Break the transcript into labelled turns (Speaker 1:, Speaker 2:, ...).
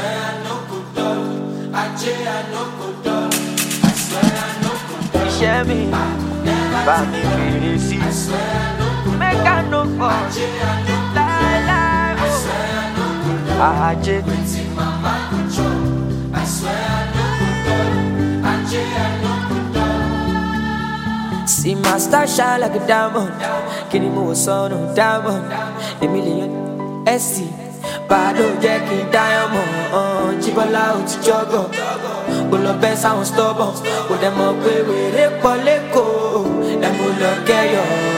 Speaker 1: swear I no go dull. I no go dull. I swear I no go dull.
Speaker 2: Share me, buy me crazy.
Speaker 1: I swear I no go dull.
Speaker 2: Make I no go.
Speaker 1: I no go
Speaker 2: Lie,
Speaker 1: I swear I no go dull. Waiting mama control. I swear I no go dull. I no go dull.
Speaker 2: See my star shine like a diamond. Kini mo son of diamond. A million SC. Bado jacking diamond. Chibola out jogo. Pull up and sound stubborn. Put them up with it poleko. Them will look at you.